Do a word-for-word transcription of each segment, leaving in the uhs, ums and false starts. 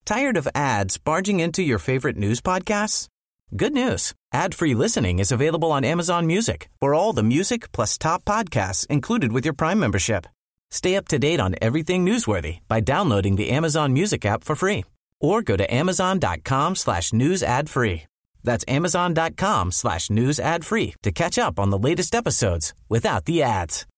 Tired of ads barging into your favorite news podcasts? Good news. Ad-free listening is available on Amazon Music for all the music plus top podcasts included with your Prime membership. Stay up to date on everything newsworthy by downloading the Amazon Music app for free or go to amazon.com slash news ad free. That's amazon.com slash news ad free to catch up on the latest episodes without the ads.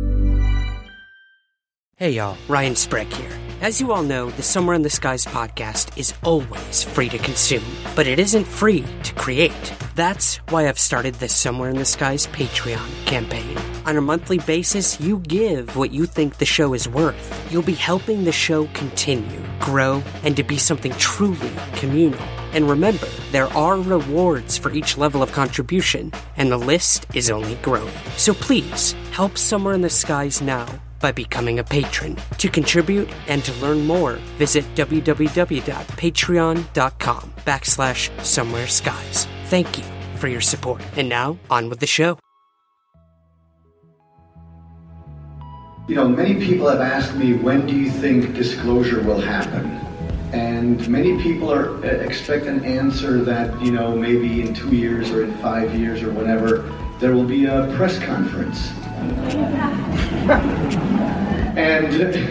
Hey y'all, Ryan Sprague here. As you all know, the Somewhere in the Skies podcast is always free to consume, but it isn't free to create. That's why I've started the Somewhere in the Skies Patreon campaign. On a monthly basis, you give what you think the show is worth. You'll be helping the show continue, grow, and to be something truly communal. And remember, there are rewards for each level of contribution, and the list is only growing. So please, help Somewhere in the Skies now by becoming a patron. To contribute and to learn more, visit www.patreon.com backslash somewhere skies. Thank you for your support. And now, on with the show. You know, many people have asked me, when do you think disclosure will happen? And many people are uh, expect an answer that, you know, maybe in two years or in five years or whenever, there will be a press conference. And,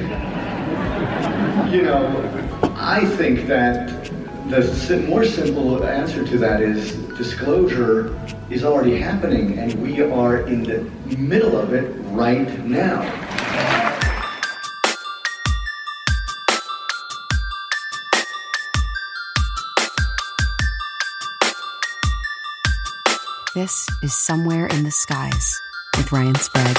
you know, I think that the more simple answer to that is disclosure is already happening, and we are in the middle of it right now. This is Somewhere in the Skies with Ryan Sprague.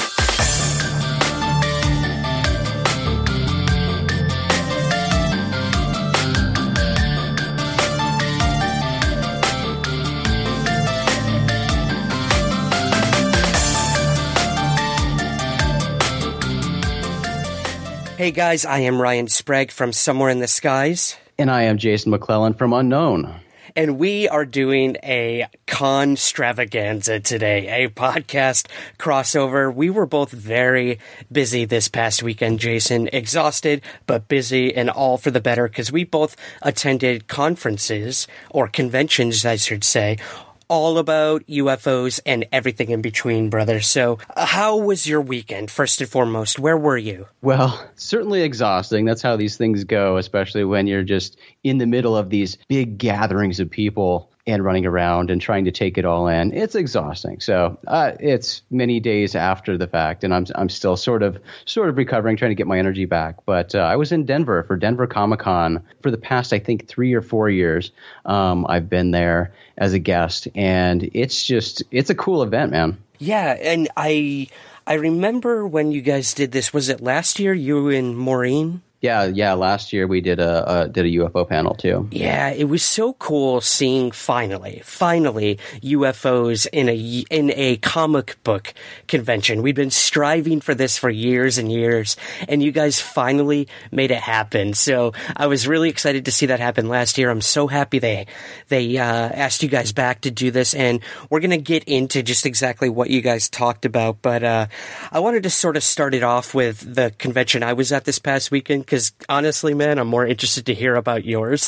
Hey guys, I am Ryan Sprague from Somewhere in the Skies. And I am Jason McClellan from Unknown. And we are doing a con-stravaganza today, a podcast crossover. We were both very busy this past weekend, Jason. Exhausted, but busy, and all for the better, because we both attended conferences, or conventions, I should say, all about U F Os and everything in between, brother. So uh, how was your weekend, first and foremost? Where were you? Well, certainly exhausting. That's how these things go, especially when you're just in the middle of these big gatherings of people and running around and trying to take it all in. It's exhausting. So uh, it's many days after the fact, and I'm I'm still sort of sort of recovering, trying to get my energy back. But uh, I was in Denver for Denver Comic-Con for the past, I think, three or four years. Um, I've been there as a guest, and it's just it's a cool event, man. Yeah, and I I remember when you guys did this. Was it last year? You and Maureen? Yeah, yeah. Last year we did a uh, did a U F O panel too. Yeah, it was so cool seeing finally, finally U F Os in a in a comic book convention. We've been striving for this for years and years, and you guys finally made it happen. So I was really excited to see that happen last year. I'm so happy they they uh, asked you guys back to do this, and we're gonna get into just exactly what you guys talked about. But uh, I wanted to sort of start it off with the convention I was at this past weekend. Because honestly, man, I'm more interested to hear about yours.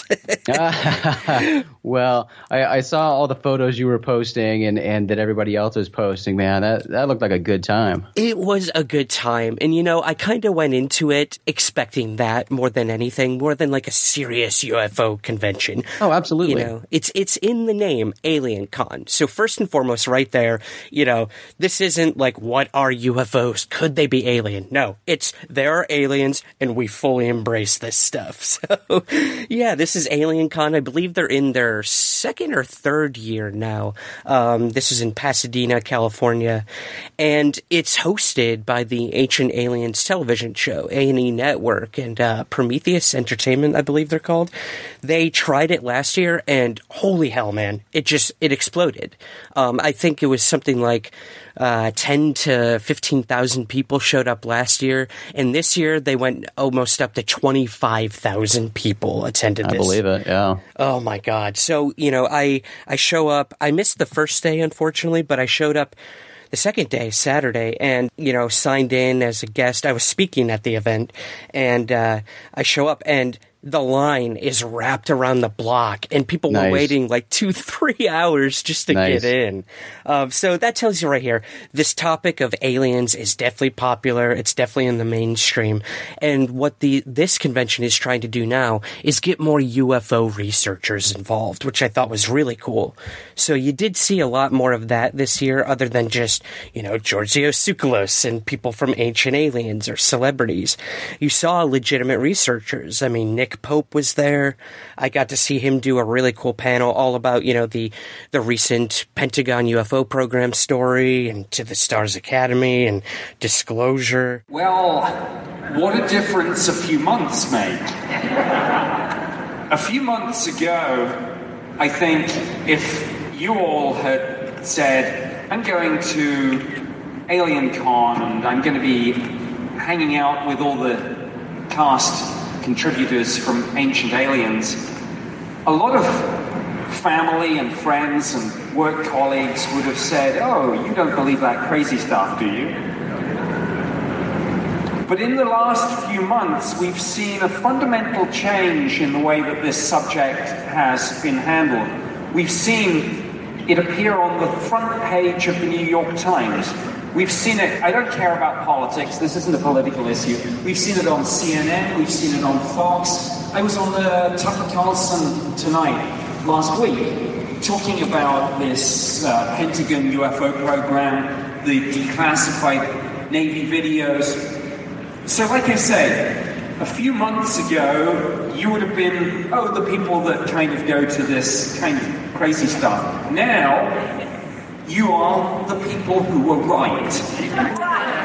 Well, I, I saw all the photos you were posting and, and that everybody else was posting, man. That that looked like a good time. It was a good time. And, you know, I kind of went into it expecting that more than anything, more than like a serious U F O convention. Oh, absolutely. You know, it's, it's in the name, Alien Con. So first and foremost, right there, you know, this isn't like, what are U F Os? Could they be alien? No, it's there are aliens and we fully embrace this stuff. So, yeah, this is Alien Con. I believe they're in their second or third year now. Um, this is in Pasadena, California, and it's hosted by the Ancient Aliens television show, A and E Network, and uh, Prometheus Entertainment, I believe they're called. They tried it last year, and holy hell, man, it just, it exploded. Um, I think it was something like Uh, ten to fifteen thousand people showed up last year, and this year they went almost up to twenty-five thousand people attended this. I believe it, yeah. Oh my God. So, you know, I, I show up, I missed the first day, unfortunately, but I showed up the second day, Saturday, and, you know, signed in as a guest. I was speaking at the event, and uh, I show up, and the line is wrapped around the block, and people Nice. were waiting like two, three hours just to Nice. get in. Um, so that tells you right here, this topic of aliens is definitely popular. It's definitely in the mainstream. And what the this convention is trying to do now is get more U F O researchers involved, which I thought was really cool. So you did see a lot more of that this year, other than just, you know, Giorgio Tsoukalos and people from Ancient Aliens or celebrities. You saw legitimate researchers. I mean, Nick Pope was there. I got to see him do a really cool panel all about, you know, the the recent Pentagon U F O program story and To the Stars Academy and Disclosure. Well, what a difference a few months make. A few months ago, I think if you all had said, I'm going to Alien Con and I'm going to be hanging out with all the cast contributors from Ancient Aliens, a lot of family and friends and work colleagues would have said, oh, you don't believe that crazy stuff, do you? But in the last few months, we've seen a fundamental change in the way that this subject has been handled. We've seen it appear on the front page of the New York Times. We've seen it, I don't care about politics, this isn't a political issue. We've seen it on C N N, we've seen it on Fox. I was on the Tucker Carlson Tonight last week talking about this uh, Pentagon U F O program, the declassified Navy videos. So like I say, a few months ago, you would have been, oh, the people that kind of go to this kind of crazy stuff. Now, you are the people who were right.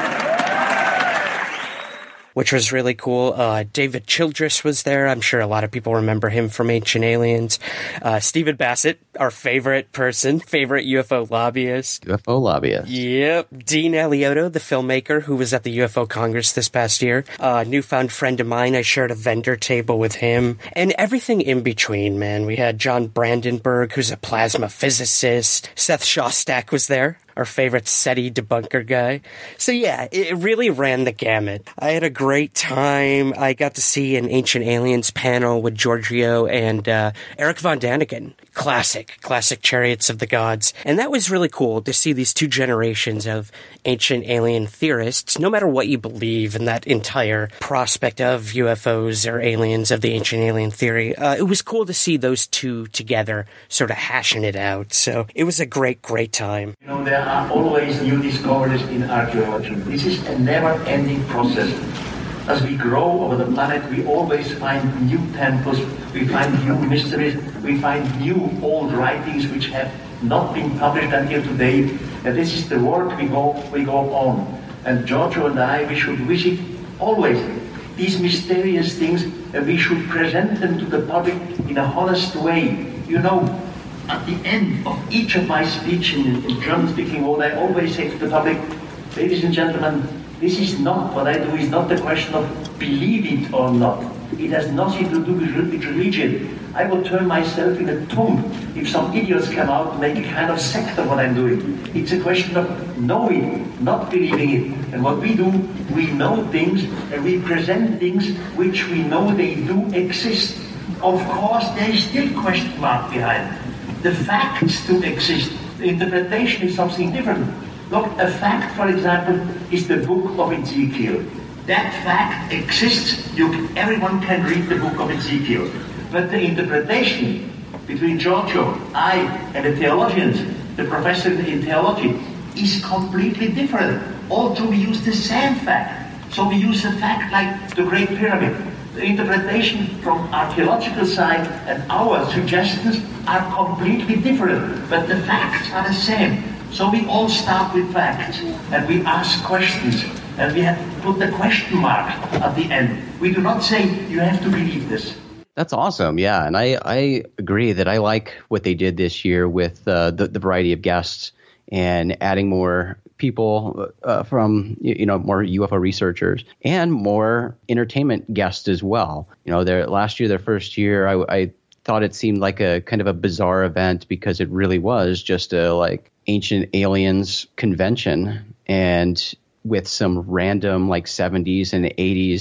Which was really cool. Uh, David Childress was there. I'm sure a lot of people remember him from Ancient Aliens. Uh, Stephen Bassett, our favorite person, favorite U F O lobbyist. U F O lobbyist. Yep. Dean Alioto, the filmmaker who was at the U F O Congress this past year. A uh, newfound friend of mine. I shared a vendor table with him. And everything in between, man. We had John Brandenburg, who's a plasma physicist. Seth Shostak was there, our favorite SETI debunker guy. So yeah, it really ran the gamut. I had a great time. I got to see an Ancient Aliens panel with Giorgio and uh, Eric Von Daniken. Classic, classic Chariots of the Gods. And that was really cool to see these two generations of ancient alien theorists, no matter what you believe in that entire prospect of U F Os or aliens of the ancient alien theory. Uh, it was cool to see those two together, sort of hashing it out. So it was a great, great time. You know, there are always new discoveries in archaeology. This is a never-ending process. As we grow over the planet, we always find new temples, we find new mysteries, we find new old writings which have not been published until today. And this is the work we go we go on. And Giorgio and I, we should visit always these mysterious things, and we should present them to the public in a honest way. You know, at the end of each of my speech in, in German-speaking world, I always say to the public, ladies and gentlemen, this is not, what I do is not the question of believe it or not. It has nothing to do with religion. I will turn myself in a tomb if some idiots come out and make a kind of sect of what I'm doing. It's a question of knowing, not believing it. And what we do, we know things and we present things which we know they do exist. Of course, there is still question mark behind. The facts do exist. The interpretation is something different. Look, a fact, for example, is the book of Ezekiel. That fact exists. You, everyone can read the book of Ezekiel. But the interpretation between Giorgio, I, and the theologians, the professor in theology, is completely different. Although we use the same fact. So we use a fact like the Great Pyramid. The interpretation from archaeological side and our suggestions are completely different. But the facts are the same. So we all start with facts, and we ask questions, and we have to put the question mark at the end. We do not say, you have to believe this. That's awesome, yeah. And I, I agree that I like what they did this year with uh, the, the variety of guests and adding more people uh, from, you know, more U F O researchers and more entertainment guests as well. You know, their last year, their first year, I, I thought it seemed like a kind of a bizarre event because it really was just a like Ancient Aliens convention, and with some random like seventies and eighties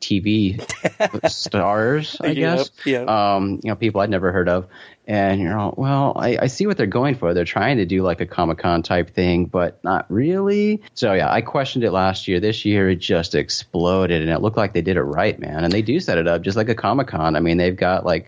T V stars, I guess. Yep, yep. Um, you know, people I'd never heard of. And, you know, well, I, I see what they're going for. They're trying to do like a Comic-Con type thing, but not really. So, yeah, I questioned it last year. This year, it just exploded, and it looked like they did it right, man. And they do set it up just like a Comic-Con. I mean, they've got like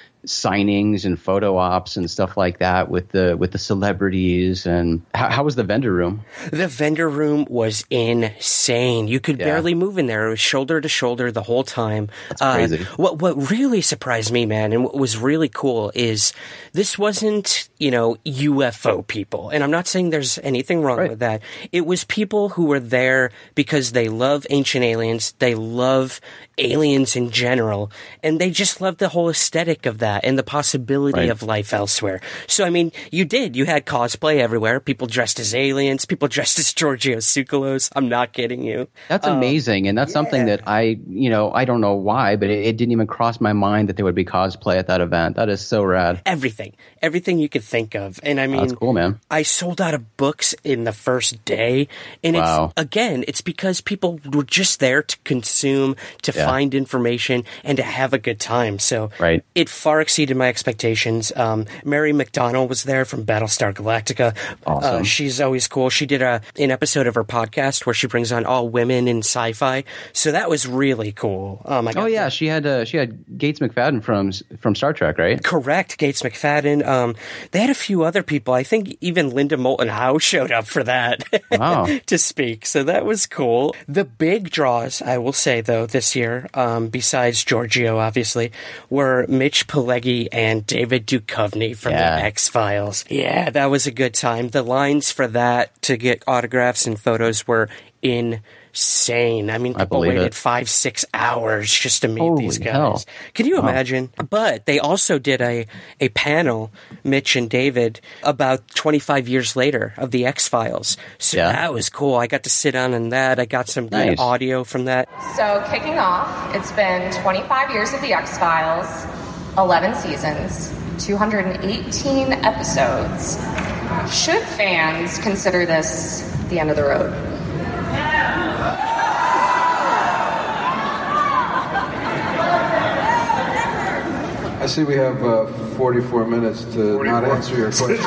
signings and photo ops and stuff like that with the with the celebrities. And how, how was the vendor room? The vendor room was insane. You could Yeah. barely move in there. It was shoulder to shoulder the whole time. That's crazy. Uh, what what really surprised me, man, and what was really cool is this wasn't, you know, U F O people. And I'm not saying there's anything wrong Right. with that. It was people who were there because they love Ancient Aliens. They love aliens in general. And they just love the whole aesthetic of that and the possibility Right. of life elsewhere. So, I mean, you did. You had cosplay everywhere. People dressed as aliens. People dressed as Giorgio Tsoukalos. I'm not kidding you. That's amazing, and that's something that I, you know, I don't know why, but it, it didn't even cross my mind that there would be cosplay at that event. That is so rad. Everything. Everything you could think of. And I mean, That's cool, man. I sold out of books in the first day. And Wow. it's, again, it's because people were just there to consume, to Yeah. find information, and to have a good time. So Right. it far exceeded my expectations. Um, Mary McDonnell was there from Battlestar Galactica. Awesome. Uh, she's always cool. She did a an episode of her podcast where she brings on all women in sci-fi. So that was really cool. Um, I got Oh yeah, to- she had uh, she had Gates McFadden from from Star Trek, right? Correct, Gates McFadden. Um, they had a few other people. I think even Linda Moulton Howe showed up for that Wow. to speak. So that was cool. The big draws, I will say, though, this year, um, besides Giorgio, obviously, were Mitch Pileggi and David Duchovny from Yeah. the X-Files. Yeah, that was a good time. The lines for that to get autographs and photos were insane. I mean, I people believe waited it. five, six hours just to meet Holy these guys. hell. Can you imagine? But they also did a, a panel, Mitch and David, about twenty-five years later of the X-Files. So Yeah. that was cool. I got to sit on in that. I got some good Nice. audio from that. So, kicking off, it's been twenty-five years of The X-Files, eleven seasons, two hundred eighteen episodes. Should fans consider this the end of the road? I see we have uh, forty-four minutes to not forty-four. answer your question.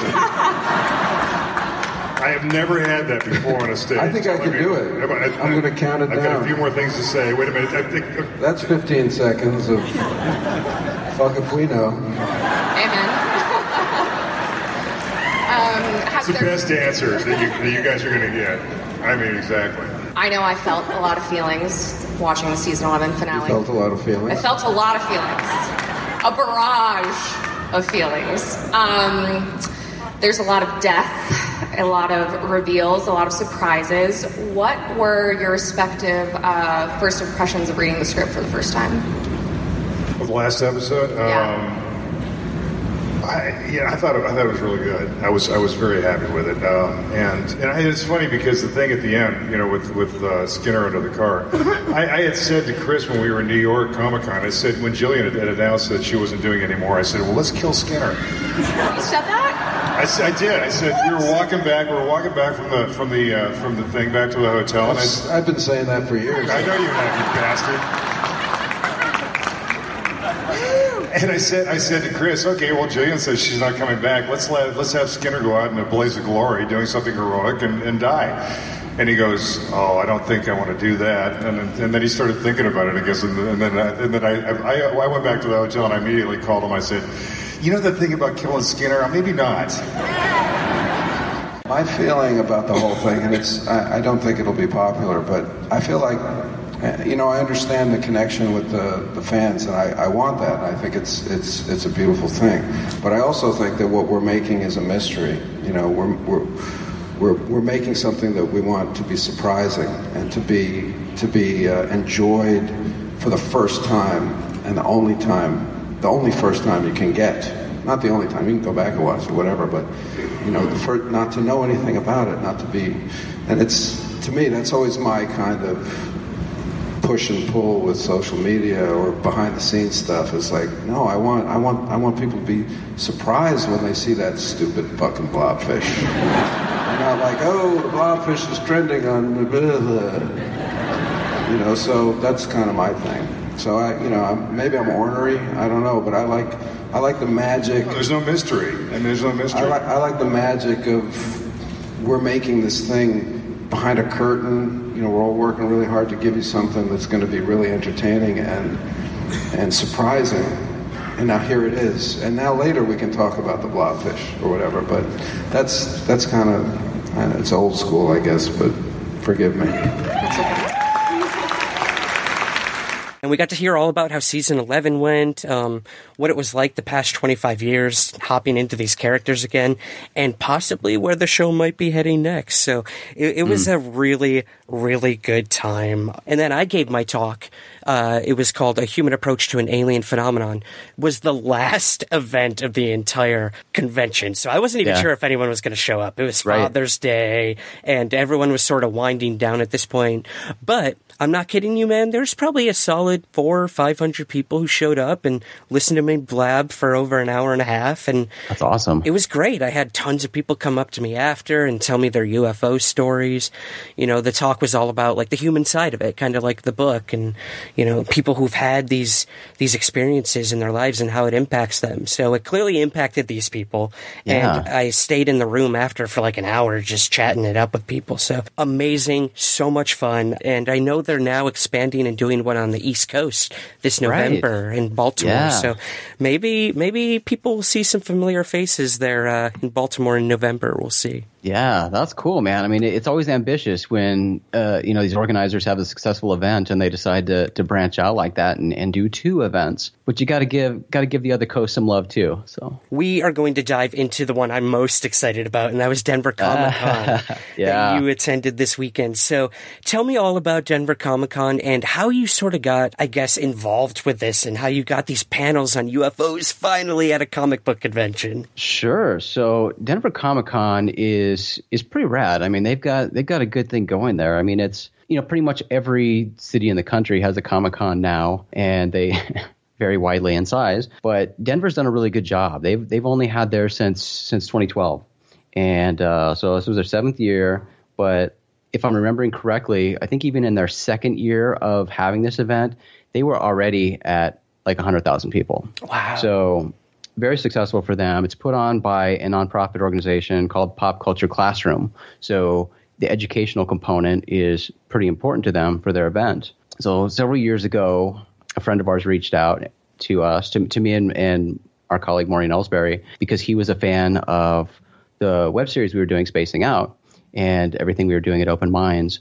I have never had that before on a stage. I think I Let can me- do it. I- I'm going to count it I've got down. a few more things to say. Wait a minute. I think, That's fifteen seconds of fuck if we know. Amen. um, have it's the there- best answers that you, that you guys are going to get. I mean, exactly. I know I felt a lot of feelings watching the season eleven finale. You felt a lot of I feelings. felt a lot of feelings. A barrage of feelings. Um, there's a lot of death, a lot of reveals, a lot of surprises. What were your respective uh, first impressions of reading the script for the first time? Of the last episode, Yeah. um, I, yeah, I thought it, I thought it was really good. I was I was very happy with it, um, and and I, it's funny because the thing at the end, you know, with with uh, Skinner under the car, I, I had said to Chris when we were in New York Comic Con, I said when Jillian had, had announced that she wasn't doing it anymore, I said, well, let's kill Skinner. You said that? I, s- I did. I said we were walking back. We were walking back from the from the uh, from the thing back to the hotel, and I, s- I've been saying that for years. I know you have, you bastard. And I said, I said to Chris, okay, well, Jillian says she's not coming back. Let's let let's have Skinner go out in a blaze of glory, doing something heroic, and, and die. And he goes, oh, I don't think I want to do that. And then, and then he started thinking about it, I guess. And, and then I, and then I, I I went back to the hotel and I immediately called him. I said, you know the thing about killing Skinner? Maybe not. My feeling about the whole thing, and it's, I, I don't think it'll be popular, but I feel like, uh, you know, I understand the connection with the, the fans, and I, I want that, and I think it's it's it's a beautiful thing. But I also think that what we're making is a mystery. You know, we're we're we're, we're making something that we want to be surprising and to be to be uh, enjoyed for the first time and the only time, the only first time you can get. Not the only time, you can go back and watch it, whatever, but, you know, the first, not to know anything about it, not to be, and it's, to me, that's always my kind of push and pull with social media or behind the scenes stuff. Is like, no, I want, I want, I want people to be surprised when they see that stupid fucking blobfish. They're not like, oh, the blobfish is trending on blah, blah. You know, so that's kind of my thing. So I, you know, I'm, maybe I'm ornery. I don't know, but I like I like the magic. There's no mystery. I mean, there's no mystery. I like I like the magic of we're making this thing behind a curtain. You know, we're all working really hard to give you something that's going to be really entertaining and and surprising. And now here it is. And now later we can talk about the blobfish or whatever. But that's that's kind of uh, it's old school, I guess. But forgive me. And we got to hear all about how season eleven went, um, what it was like the past twenty-five years, hopping into these characters again, and possibly where the show might be heading next. So it, it was mm. a really, really good time. And then I gave my talk. Uh, it was called A Human Approach to an Alien Phenomenon. Was the last event of the entire convention. So I wasn't even yeah. sure if anyone was going to show up. It was right. Father's Day, and everyone was sort of winding down at this point. But I'm not kidding you, man. There's probably a solid four or five hundred people who showed up and listened to me blab for over an hour and a half. And that's awesome. It was great. I had tons of people come up to me after and tell me their U F O stories. You know, the talk was all about like the human side of it, kind of like the book, and you know, people who've had these these experiences in their lives and how it impacts them. So it clearly impacted these people. Yeah. And I stayed in the room after for like an hour just chatting it up with people. So amazing, so much fun. And I know they're now expanding and doing one on the East Coast this November right. in Baltimore. Yeah. So maybe maybe people will see some familiar faces there uh, in Baltimore in November. We'll see. Yeah, that's cool, man. I mean, it's always ambitious when, uh, you know, these organizers have a successful event and they decide to, to branch out like that and, and do two events. But you got to give got to give the other coast some love, too. So we are going to dive into the one I'm most excited about, and that was Denver Comic-Con yeah. that you attended this weekend. So tell me all about Denver Comic-Con and how you sort of got, I guess, involved with this and how you got these panels on U F Os finally at a comic book convention. Sure. So Denver Comic-Con is Is, is pretty rad. I mean, they've got they've got a good thing going there. I mean, it's, you know, pretty much every city in the country has a Comic-Con now, and they vary widely in size. But Denver's done a really good job. They've they've only had theirs since since twenty twelve, and uh, so this was their seventh year. But if I'm remembering correctly, I think even in their second year of having this event, they were already at like one hundred thousand people. Wow. So very successful for them. It's put on by a nonprofit organization called Pop Culture Classroom. So the educational component is pretty important to them for their event. So several years ago, a friend of ours reached out to us, to, to me and, and our colleague Maureen Ellsbury, because he was a fan of the web series we were doing, Spacing Out, and everything we were doing at Open Minds.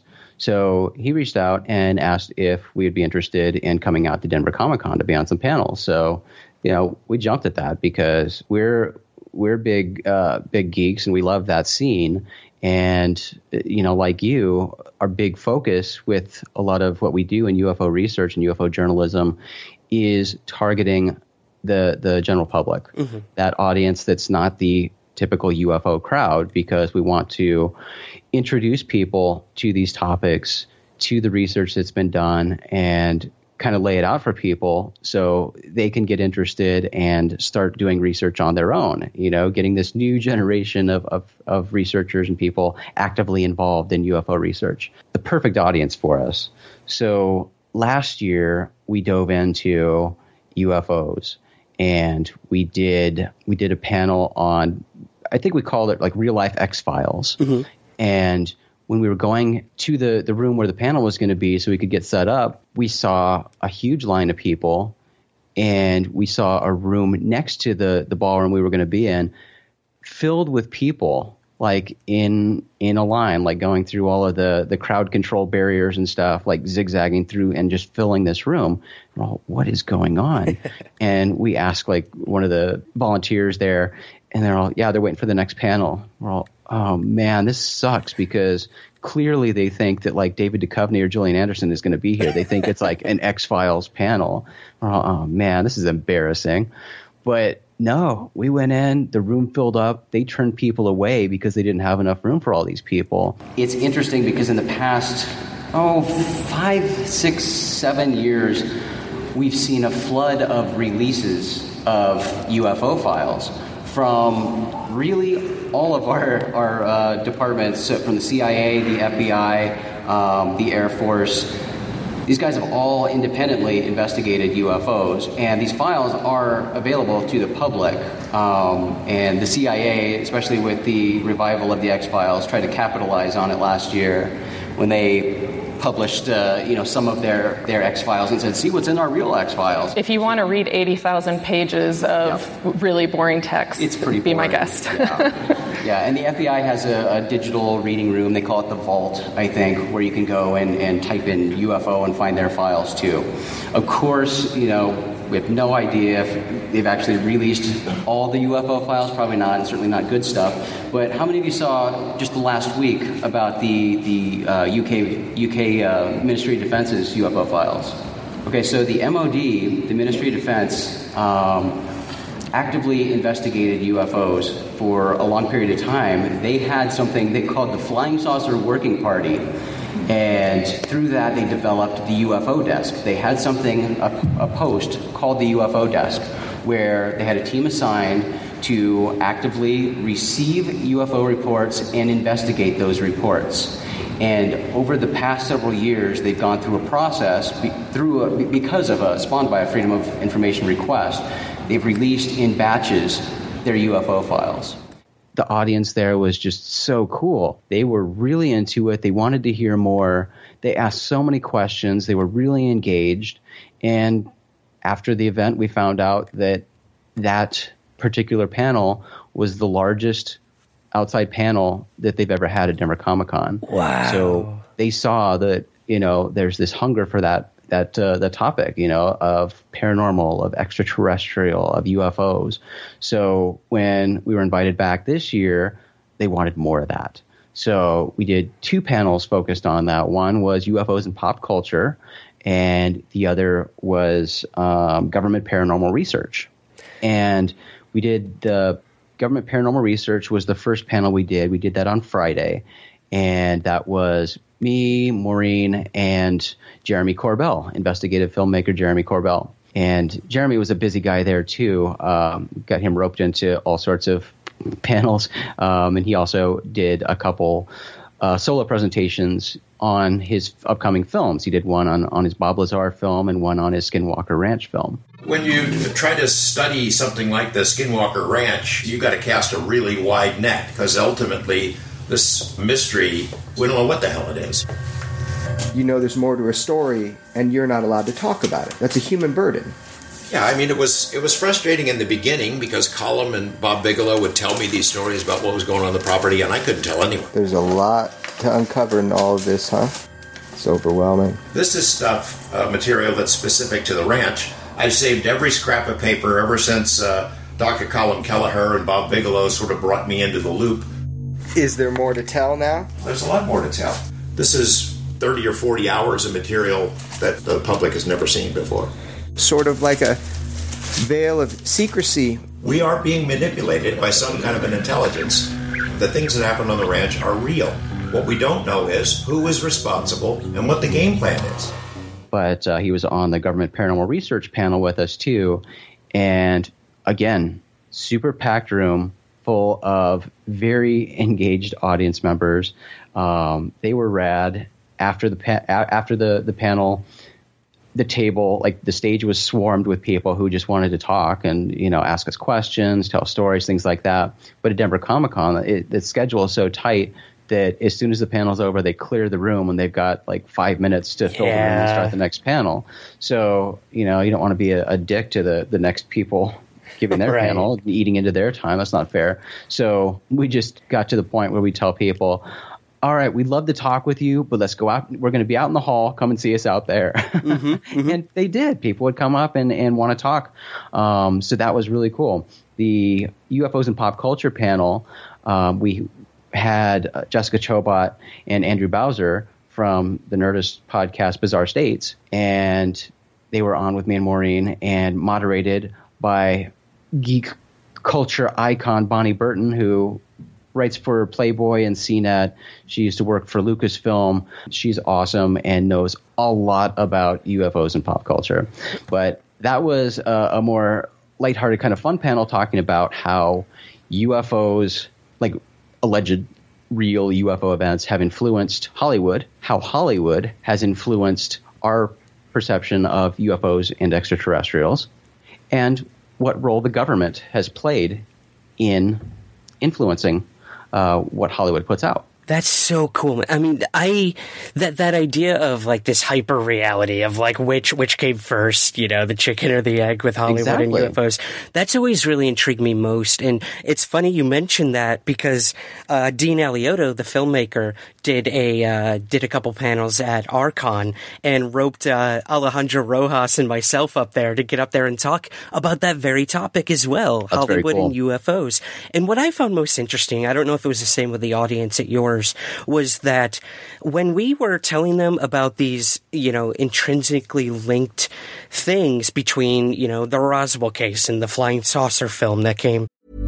So he reached out and asked if we would be interested in coming out to Denver Comic-Con to be on some panels. So you know, we jumped at that because we're we're big uh, big geeks and we love that scene. And, you know, like you, our big focus with a lot of what we do in U F O research and U F O journalism is targeting the the general public, mm-hmm. that audience that's not the typical U F O crowd, because we want to introduce people to these topics, to the research that's been done, and kind of lay it out for people so they can get interested and start doing research on their own, you know, getting this new generation of, of, of researchers and people actively involved in U F O research. The perfect audience for us. So last year we dove into U F Os and we did, we did a panel on, I think we called it like Real Life X-Files. Mm-hmm. And when we were going to the, the room where the panel was going to be so we could get set up, we saw a huge line of people, and we saw a room next to the, the ballroom we were going to be in filled with people, like in in a line, like going through all of the, the crowd control barriers and stuff, like zigzagging through and just filling this room. We're all, what is going on? And we asked like one of the volunteers there, and they're all, yeah, they're waiting for the next panel. We're all, oh man, this sucks, because clearly they think that like David Duchovny or Gillian Anderson is going to be here. They think it's like an X-Files panel. We're all, oh man, this is embarrassing. But no, we went in, the room filled up. They turned people away because they didn't have enough room for all these people. It's interesting because in the past, oh, five, six, seven years, we've seen a flood of releases of U F O files from really all of our, our uh, departments, so from the C I A, the F B I, um, the Air Force. These guys have all independently investigated U F Os, and these files are available to the public. Um, and the C I A, especially with the revival of the X-Files, tried to capitalize on it last year when they published, uh, you know, some of their, their X-Files and said, see what's in our real X-Files. If you want to read eighty thousand pages of yeah. really boring text, it's pretty be boring. my guest. Yeah. yeah, and the F B I has a, a digital reading room. They call it the Vault, I think, where you can go and, and type in U F O and find their files, too. Of course, you know, we have no idea if they've actually released all the U F O files. Probably not, and certainly not good stuff. But how many of you saw just the last week about the the uh, U K U K uh, Ministry of Defense's U F O files? Okay, so the M O D, the Ministry of Defense, um, actively investigated U F Os for a long period of time. They had something they called the Flying Saucer Working Party. And through that, they developed the U F O desk. They had something, a, a post called the U F O desk, where they had a team assigned to actively receive U F O reports and investigate those reports. And over the past several years, they've gone through a process, be, through a, because of a, spawned by a Freedom of Information request, they've released in batches their U F O files. The audience there was just so cool. They were really into it. They wanted to hear more. They asked so many questions. They were really engaged. And after the event, we found out that that particular panel was the largest outside panel that they've ever had at Denver Comic Con. Wow. So they saw that, you know, there's this hunger for that that uh, the topic, you know, of paranormal, of extraterrestrial, of U F Os. So when we were invited back this year, they wanted more of that. So we did two panels focused on that. One was U F Os and pop culture, and the other was um, government paranormal research. And we did the government paranormal research was the first panel we did. We did that on Friday, and that was me, Maureen, and Jeremy Corbell, investigative filmmaker Jeremy Corbell. And Jeremy was a busy guy there, too. Um, got him roped into all sorts of panels. Um, and he also did a couple uh, solo presentations on his upcoming films. He did one on, on his Bob Lazar film and one on his Skinwalker Ranch film. When you try to study something like the Skinwalker Ranch, you've got to cast a really wide net, because ultimately this mystery, we don't know what the hell it is. You know there's more to a story, and you're not allowed to talk about it. That's a human burden. Yeah, I mean, it was it was frustrating in the beginning, because Colum and Bob Bigelow would tell me these stories about what was going on the property, and I couldn't tell anyone. There's a lot to uncover in all of this, huh? It's overwhelming. This is stuff, uh, material that's specific to the ranch. I've saved every scrap of paper ever since uh, Doctor Colum Kelleher and Bob Bigelow sort of brought me into the loop. Is there more to tell now? There's a lot more to tell. This is thirty or forty hours of material that the public has never seen before. Sort of like a veil of secrecy. We are being manipulated by some kind of an intelligence. The things that happen on the ranch are real. What we don't know is who is responsible and what the game plan is. But uh, he was on the government paranormal research panel with us, too. And again, super packed room full of very engaged audience members. Um, they were rad. After the pa- after the, the panel, the table, like the stage was swarmed with people who just wanted to talk and, you know, ask us questions, tell stories, things like that. But at Denver Comic Con, it, the schedule is so tight that as soon as the panel's over, they clear the room and they've got like five minutes to fill yeah. the room and start the next panel. So, you know, you don't want to be a, a dick to the, the next people giving their right. panel, eating into their time. That's not fair. So we just got to the point where we tell people, all right, we'd love to talk with you, but let's go out. We're going to be out in the hall. Come and see us out there. Mm-hmm, mm-hmm. And they did. People would come up and, and want to talk. Um, so that was really cool. The U F Os and Pop Culture panel, um, we had uh, Jessica Chobot and Andrew Bowser from the Nerdist podcast Bizarre States, and they were on with me and Maureen and moderated by geek culture icon Bonnie Burton, who writes for Playboy and C net. She used to work for Lucasfilm. She's awesome and knows a lot about U F Os and pop culture. But that was a, a more lighthearted kind of fun panel talking about how U F Os, like alleged real U F O events, have influenced Hollywood, how Hollywood has influenced our perception of U F Os and extraterrestrials, and what role the government has played in influencing uh, what Hollywood puts out. That's so cool. I mean, I that that idea of like this hyper reality of like which which came first, you know, the chicken or the egg with Hollywood exactly. and U F Os. That's always really intrigued me most. And it's funny you mentioned that because uh, Dean Alioto, the filmmaker, did a uh, did a couple panels at Archon and roped uh, Alejandro Rojas and myself up there to get up there and talk about that very topic as well, That's Hollywood cool. and U F Os. And what I found most interesting, I don't know if it was the same with the audience at yours, was that when we were telling them about these, you know, intrinsically linked things between, you know, the Roswell case and the flying saucer film that came.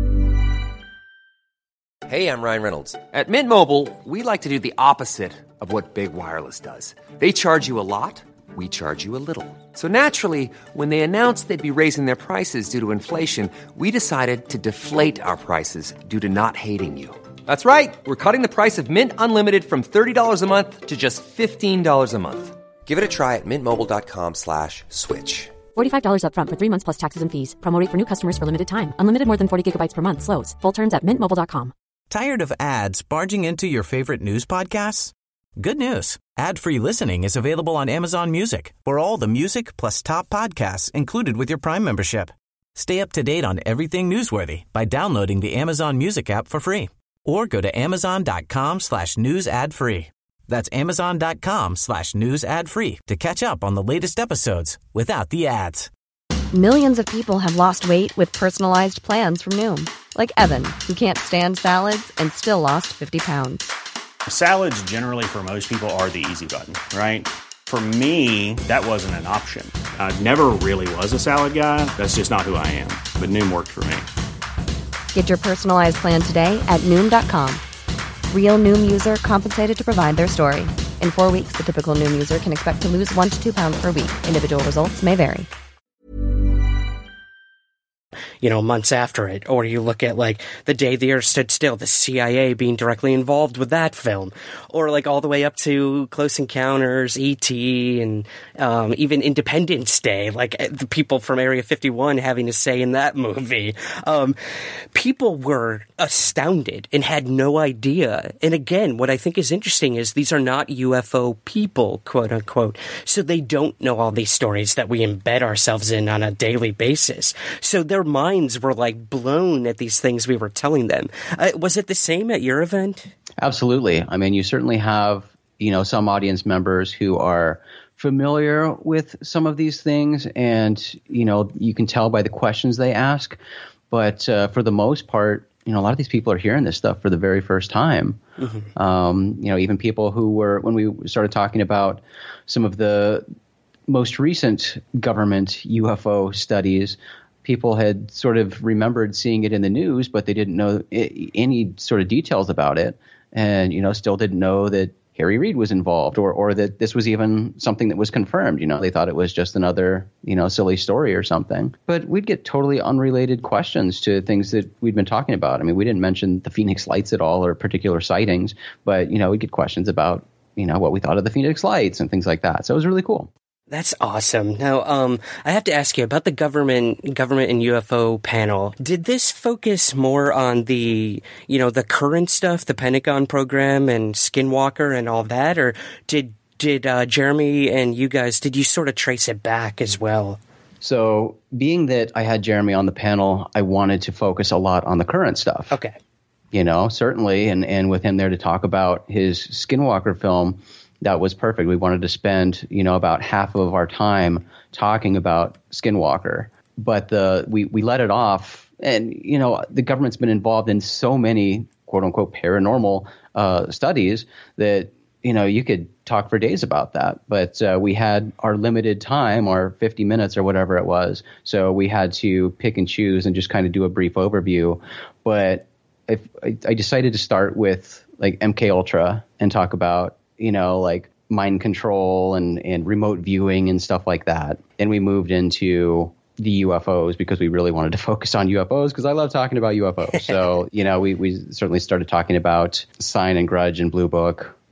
Hey, I'm Ryan Reynolds. At Mint Mobile, we like to do the opposite of what Big Wireless does. They charge you a lot, we charge you a little. So naturally, when they announced they'd be raising their prices due to inflation, we decided to deflate our prices due to not hating you. That's right. We're cutting the price of Mint Unlimited from thirty dollars a month to just fifteen dollars a month. Give it a try at mintmobile.com slash switch. forty-five dollars up front for three months plus taxes and fees. Promo rate for new customers for limited time. Unlimited more than forty gigabytes per month. Slows full terms at mint mobile dot com. Tired of ads barging into your favorite news podcasts? Good news. Ad-free listening is available on Amazon Music for all the music plus top podcasts included with your Prime membership. Stay up to date on everything newsworthy by downloading the Amazon Music app for free. Or go to amazon.com slash news ad free. That's amazon.com slash news ad free to catch up on the latest episodes without the ads. Millions of people have lost weight with personalized plans from Noom. Like Evan, who can't stand salads and still lost fifty pounds. Salads generally for most people are the easy button, right? For me, that wasn't an option. I never really was a salad guy. That's just not who I am. But Noom worked for me. Get your personalized plan today at Noom dot com. Real Noom user compensated to provide their story. In four weeks, the typical Noom user can expect to lose one to two pounds per week. Individual results may vary. You know, months after it. Or you look at, like, The Day the Earth Stood Still, the C I A being directly involved with that film. Or, like, all the way up to Close Encounters, E T, and um, even Independence Day, like, the people from Area fifty-one having a say in that movie. Um, people were astounded and had no idea. And again, what I think is interesting is these are not U F O people, quote unquote. So they don't know all these stories that we embed ourselves in on a daily basis. So their minds were like blown at these things we were telling them. Uh, was it the same at your event? Absolutely. I mean, you certainly have, you know, some audience members who are familiar with some of these things, and, you know, you can tell by the questions they ask. But uh, for the most part, you know, a lot of these people are hearing this stuff for the very first time. Mm-hmm. Um, you know, even people who were, when we started talking about some of the most recent government U F O studies, people had sort of remembered seeing it in the news, but they didn't know I- any sort of details about it, and, you know, still didn't know that Harry Reid was involved, or or that this was even something that was confirmed. You know, they thought it was just another, you know, silly story or something. But we'd get totally unrelated questions to things that we'd been talking about. I mean, we didn't mention the Phoenix Lights at all or particular sightings, but, you know, we'd get questions about, you know, what we thought of the Phoenix Lights and things like that. So it was really cool. That's awesome. Now, um, I have to ask you about the government, government and U F O panel. Did this focus more on the, you know, the current stuff, the Pentagon program and Skinwalker and all that, or did did uh, Jeremy and you guys, did you sort of trace it back as well? So, being that I had Jeremy on the panel, I wanted to focus a lot on the current stuff. Okay. You know, certainly, and and with him there to talk about his Skinwalker film, that was perfect. We wanted to spend, you know, about half of our time talking about Skinwalker, but the we, we let it off. And, you know, the government's been involved in so many, quote unquote, paranormal uh, studies that, you know, you could talk for days about that. But uh, we had our limited time, our fifty minutes or whatever it was. So we had to pick and choose and just kind of do a brief overview. But if I, I decided to start with like M K Ultra and talk about, you know, like mind control and, and remote viewing and stuff like that. Then we moved into the U F Os because we really wanted to focus on U F Os because I love talking about U F Os. So, you know, we, we certainly started talking about Sign and Grudge and Blue Book.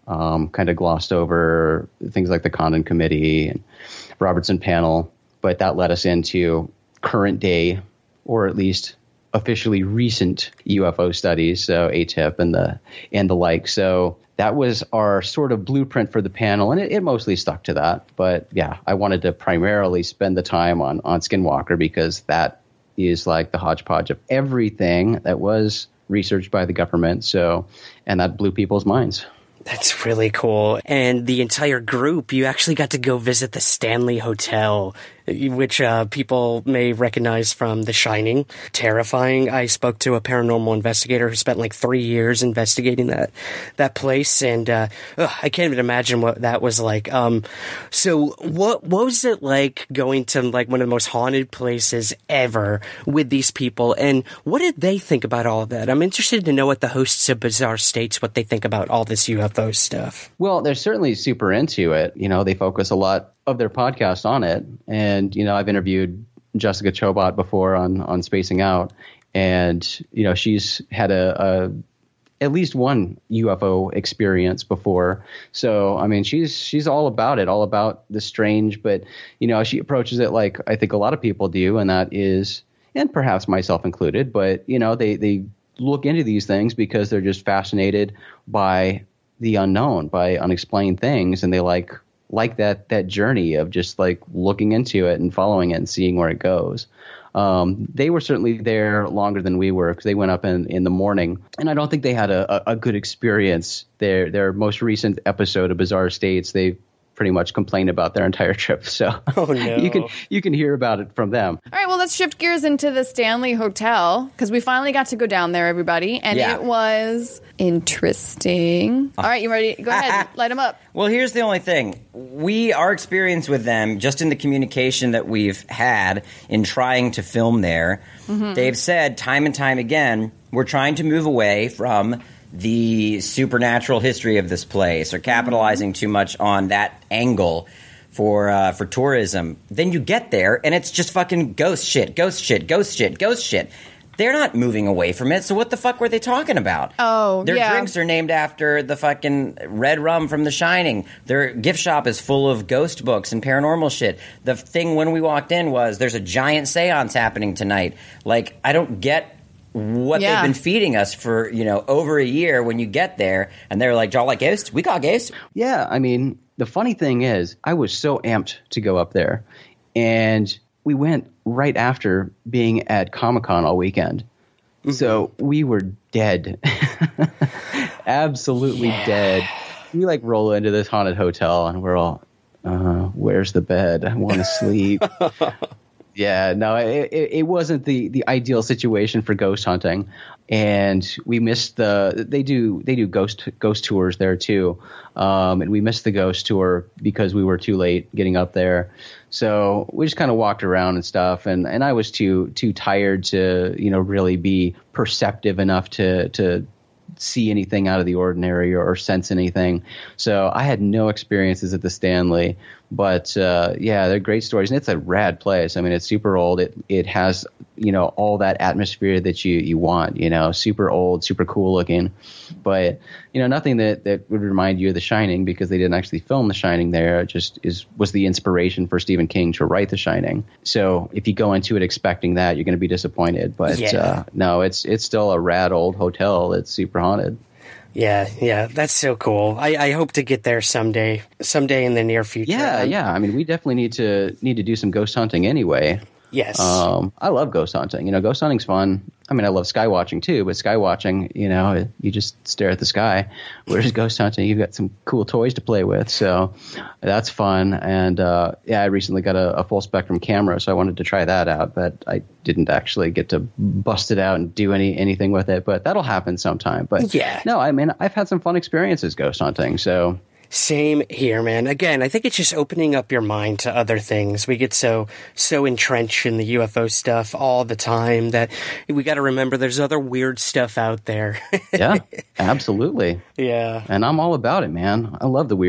um, kind of glossed over things like the Condon Committee and Robertson Panel, but that led us into current day, or at least officially recent U F O studies, so A T I P and the and the like. So that was our sort of blueprint for the panel, and it, it mostly stuck to that. But yeah, I wanted to primarily spend the time on on Skinwalker because that is like the hodgepodge of everything that was researched by the government. So, and that blew people's minds. That's really cool. And the entire group, you actually got to go visit the Stanley Hotel, which uh, people may recognize from The Shining. Terrifying. I spoke to a paranormal investigator who spent like three years investigating that that place, and uh, ugh, I can't even imagine what that was like. Um, so what what was it like going to like one of the most haunted places ever with these people, and what did they think about all of that? I'm interested to know what the hosts of Bizarre States, what they think about all this U F O stuff. Well, they're certainly super into it. You know, they focus a lot of their podcast on it. And, you know, I've interviewed Jessica Chobot before on, on Spacing Out. And, you know, she's had a, a at least one U F O experience before. So, I mean, she's she's all about it, all about the strange. But, you know, she approaches it like I think a lot of people do. And that is, and perhaps myself included, but, you know, they, they look into these things because they're just fascinated by the unknown, by unexplained things. And they like like that that journey of just like looking into it and following it and seeing where it goes. Um, they were certainly there longer than we were because they went up in, in the morning, and I don't think they had a, a, a good experience. Their their most recent episode of Bizarre States, they pretty much complained about their entire trip. So oh, no. you can you can hear about it from them. All right, well, let's shift gears into the Stanley Hotel because we finally got to go down there, everybody, and yeah. it was interesting. All right, you ready? Go ahead, light them up. Well, here's the only thing. We, our experience with them, just in the communication that we've had in trying to film there, mm-hmm. they've said time and time again, we're trying to move away from the supernatural history of this place or capitalizing too much on that angle for uh, for tourism. Then you get there and it's just fucking ghost shit, ghost shit, ghost shit, ghost shit. They're not moving away from it, so what the fuck were they talking about? Oh, Their yeah. drinks are named after the fucking red rum from The Shining. Their gift shop is full of ghost books and paranormal shit. The thing when we walked in was there's a giant seance happening tonight. Like, I don't get what Yeah. they've been feeding us for, you know, over a year when you get there. And they're like, y'all like ghosts? We got ghosts. Yeah, I mean, the funny thing is, I was so amped to go up there. And we went right after being at Comic-Con all weekend. Mm-hmm. So we were dead. Absolutely yeah. dead. We like roll into this haunted hotel and we're all, uh, where's the bed? I want to sleep. Yeah, no, it, it, it wasn't the, the ideal situation for ghost hunting, and we missed the. They do they do ghost ghost tours there too, um, and we missed the ghost tour because we were too late getting up there. So we just kind of walked around and stuff, and, and I was too too tired to you know really be perceptive enough to to see anything out of the ordinary or, or sense anything. So I had no experiences at the Stanley. But, uh, yeah, they're great stories. And it's a rad place. I mean, it's super old. It it has, you know, all that atmosphere that you, you want, you know, super old, super cool looking. But, you know, nothing that, that would remind you of The Shining because they didn't actually film The Shining there. It just is was the inspiration for Stephen King to write The Shining. So if you go into it expecting that, you're going to be disappointed. But, yeah. uh, no, it's it's still a rad old hotel that's super haunted. Yeah, yeah, that's so cool. I, I hope to get there someday, someday in the near future. Yeah, yeah. I mean, we definitely need to need to do some ghost hunting anyway. Yes. Um, I love ghost hunting. You know, ghost hunting's fun. I mean, I love sky watching too, but sky watching, you know, you just stare at the sky. Whereas ghost hunting, you've got some cool toys to play with. So that's fun. And, uh, yeah, I recently got a, a full spectrum camera, so I wanted to try that out, but I didn't actually get to bust it out and do any anything with it. But that'll happen sometime. But yeah, no, I mean, I've had some fun experiences ghost hunting. So. Same here, man. Again, I think it's just opening up your mind to other things. We get so so entrenched in the U F O stuff all the time that we got to remember there's other weird stuff out there. Yeah, absolutely. Yeah. And I'm all about it, man. I love the weird.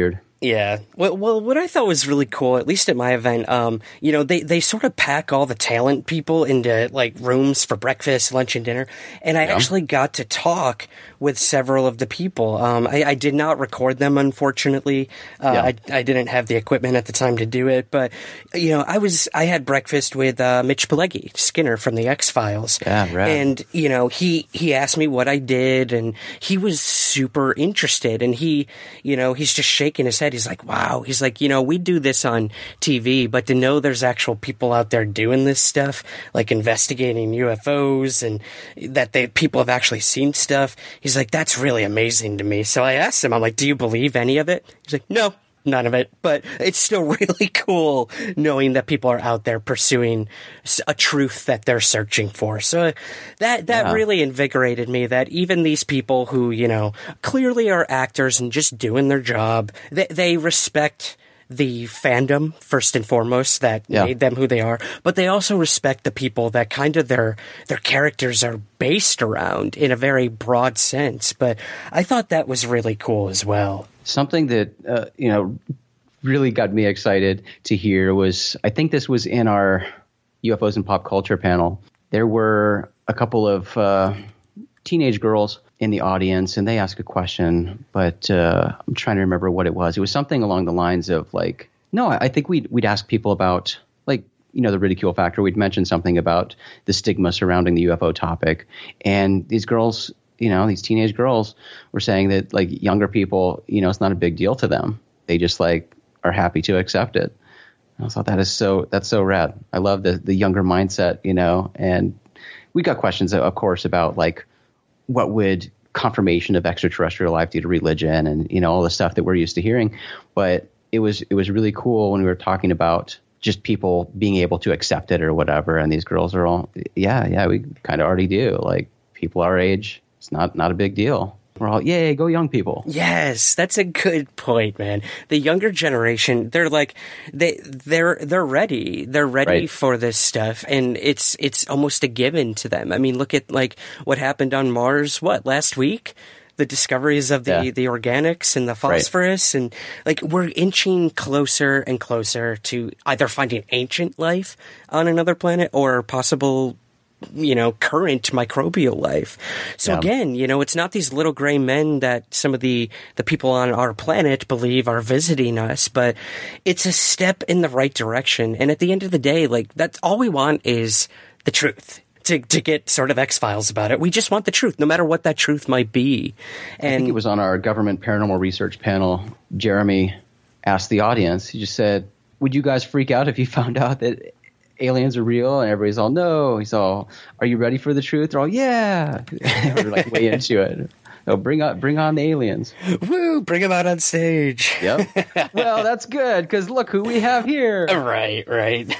Yeah. Well, well, what I thought was really cool, at least at my event, um, you know, they, they sort of pack all the talent people into like rooms for breakfast, lunch, and dinner. And I yeah. actually got to talk with several of the people. Um, I, I did not record them, unfortunately. Uh, yeah. I, I didn't have the equipment at the time to do it. But, you know, I was, I had breakfast with uh, Mitch Pileggi, Skinner from the X-Files. Yeah, right. And, you know, he, he asked me what I did, and he was super interested. And he, you know, he's just shaking his head. He's like, wow. He's like, you know, we do this on T V, but to know there's actual people out there doing this stuff, like investigating U F Os, and that they people have actually seen stuff. He's like, that's really amazing to me. So I asked him, I'm like, do you believe any of it? He's like, no. None of it, but it's still really cool knowing that people are out there pursuing a truth that they're searching for. So that that yeah. really invigorated me, that even these people who, you know, clearly are actors and just doing their job, they, they respect the fandom first and foremost that yeah. made them who they are, but they also respect the people that kind of their their characters are based around in a very broad sense. But I thought that was really cool as well. Something that, uh, you know, really got me excited to hear was, I think this was in our U F Os and Pop Culture panel. There were a couple of uh, teenage girls in the audience, and they asked a question, but uh, I'm trying to remember what it was. It was something along the lines of like, no, I think we'd, we'd ask people about, like, you know, the ridicule factor. We'd mention something about the stigma surrounding the U F O topic. And these girls, you know, these teenage girls were saying that, like, younger people, you know, it's not a big deal to them. They just, like, are happy to accept it. And I thought that is so, that's so rad. I love the the younger mindset, you know, and we got questions, of course, about, like, what would confirmation of extraterrestrial life do to religion, and, you know, all the stuff that we're used to hearing. But it was, it was really cool when we were talking about just people being able to accept it or whatever. And these girls are all, yeah, yeah, we kind of already do. Like, people our age, it's not, not a big deal. We're all, yay, go young people. Yes, that's a good point, man. The younger generation, they're like, they, they're, they're ready. They're ready right. for this stuff. And it's, it's almost a given to them. I mean, look at, like, what happened on Mars, what, last week? The discoveries of the, yeah. the organics and the phosphorus. Right. And, like, we're inching closer and closer to either finding ancient life on another planet or possible, you know, current microbial life. So yeah. again, you know, it's not these little gray men that some of the, the people on our planet believe are visiting us, but it's a step in the right direction. And at the end of the day, like, that's all we want is the truth. To, to get sort of X-Files about it. We just want the truth, no matter what that truth might be. And I think it was on our government paranormal research panel, Jeremy asked the audience, he just said, would you guys freak out if you found out that aliens are real? And everybody's all, no. He's all, are you ready for the truth? They're all, yeah. We're like way into it. No, bring on, bring on the aliens. Woo, bring them out on stage. Yep. Well, that's good, because look who we have here. Right, right.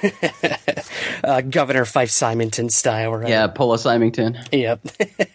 uh, Governor Fife Symington style, right? Yeah, Paula Symington. Yep.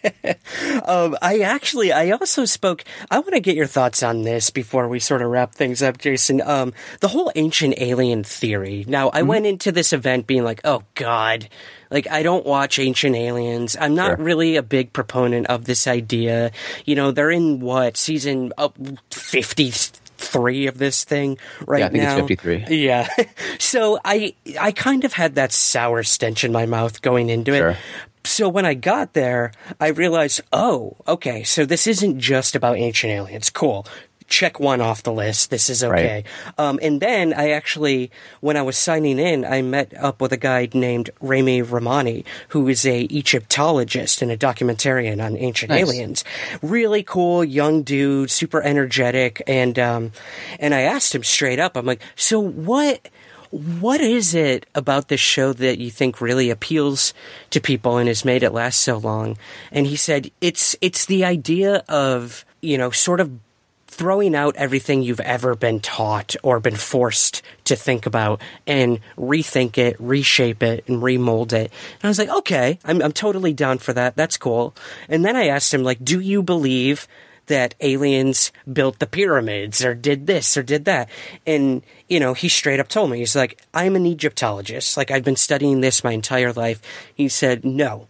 um, I actually, I also spoke, I want to get your thoughts on this before we sort of wrap things up, Jason. Um, the whole ancient alien theory. Now, I mm-hmm. went into this event being like, oh, God. Like, I don't watch Ancient Aliens. I'm not sure. really a big proponent of this idea. You know, they're in, what, season uh, fifty-three of this thing right now? Yeah, I think now. it's fifty-three. Yeah. So I I kind of had that sour stench in my mouth going into sure. it. So when I got there, I realized, oh, okay, so this isn't just about Ancient Aliens. Cool. Check one off the list. This is okay. Right. Um, and then I actually, when I was signing in, I met up with a guy named Rami Ramani, who is a Egyptologist and a documentarian on ancient nice. aliens. Really cool, young dude, super energetic. And, um, and I asked him straight up, I'm like, so what, what is it about this show that you think really appeals to people and has made it last so long? And he said, it's, it's the idea of, you know, sort of throwing out everything you've ever been taught or been forced to think about and rethink it, reshape it, and remold it. And I was like, okay, I'm, I'm totally down for that. That's cool. And then I asked him, like, do you believe that aliens built the pyramids or did this or did that? And, you know, he straight up told me, he's like, I'm an Egyptologist. Like, I've been studying this my entire life. He said, no.